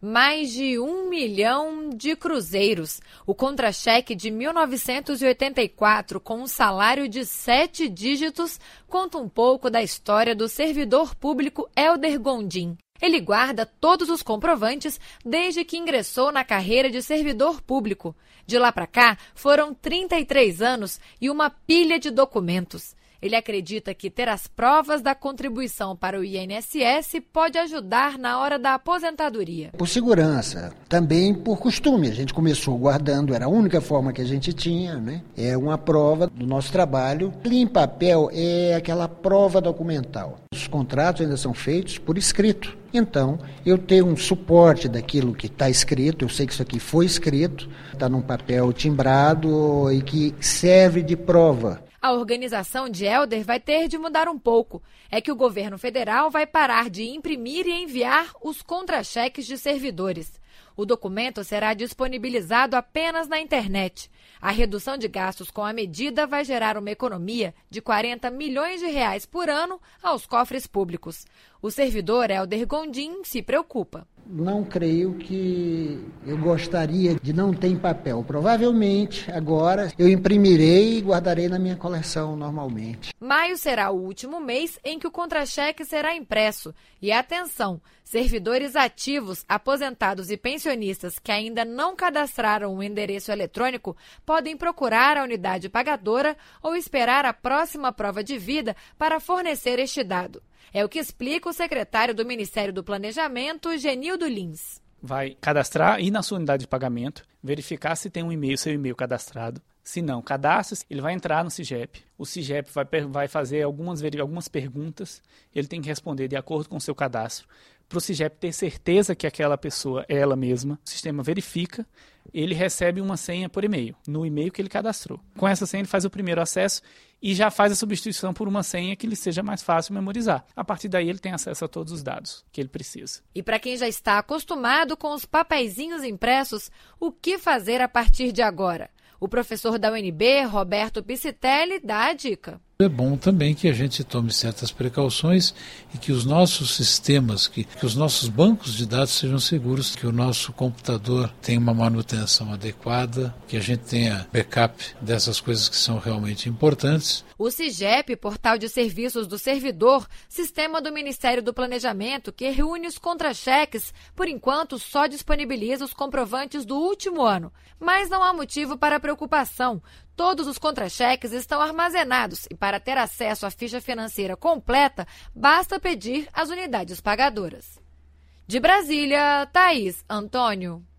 mais de 1 milhão de cruzeiros. O contra-cheque de 1984, com um salário de 7 dígitos, conta um pouco da história do servidor público Hélder Gondim. Ele guarda todos os comprovantes desde que ingressou na carreira de servidor público. De lá para cá, foram 33 anos e uma pilha de documentos. Ele acredita que ter as provas da contribuição para o INSS pode ajudar na hora da aposentadoria. Por segurança, também por costume. A gente começou guardando, era a única forma que a gente tinha, né? É uma prova do nosso trabalho. Ali em papel é aquela prova documental. Os contratos ainda são feitos por escrito. Então, eu tenho um suporte daquilo que está escrito, eu sei que isso aqui foi escrito, está num papel timbrado e que serve de prova. A organização de Hélder vai ter de mudar um pouco. É que o governo federal vai parar de imprimir e enviar os contra-cheques de servidores. O documento será disponibilizado apenas na internet. A redução de gastos com a medida vai gerar uma economia de R$40 milhões por ano aos cofres públicos. O servidor Hélder Gondim se preocupa. Não creio que eu gostaria de não ter em papel. Provavelmente, agora, eu imprimirei e guardarei na minha coleção normalmente. Maio será o último mês em que o contra-cheque será impresso. E atenção, servidores ativos, aposentados e pensionistas que ainda não cadastraram um endereço eletrônico podem procurar a unidade pagadora ou esperar a próxima prova de vida para fornecer este dado. É o que explica o secretário do Ministério do Planejamento, Genildo Lins. Vai cadastrar e ir na sua unidade de pagamento, verificar se tem seu e-mail cadastrado. Se não, cadastre-se, ele vai entrar no SIGEP. O SIGEP vai fazer algumas perguntas, ele tem que responder de acordo com o seu cadastro. Para o SIGEP ter certeza que aquela pessoa é ela mesma, o sistema verifica, ele recebe uma senha por e-mail, no e-mail que ele cadastrou. Com essa senha ele faz o primeiro acesso e já faz a substituição por uma senha que lhe seja mais fácil memorizar. A partir daí ele tem acesso a todos os dados que ele precisa. E para quem já está acostumado com os papeizinhos impressos, o que fazer a partir de agora? O professor da UNB, Roberto Piscitelli, dá a dica. É bom também que a gente tome certas precauções e que os nossos sistemas, que os nossos bancos de dados sejam seguros, que o nosso computador tenha uma manutenção adequada, que a gente tenha backup dessas coisas que são realmente importantes. O SIGEP, Portal de Serviços do Servidor, sistema do Ministério do Planejamento que reúne os contra-cheques, por enquanto só disponibiliza os comprovantes do último ano. Mas não há motivo para preocupação. Todos os contra-cheques estão armazenados e para ter acesso à ficha financeira completa, basta pedir às unidades pagadoras. De Brasília, Thaís Antônio.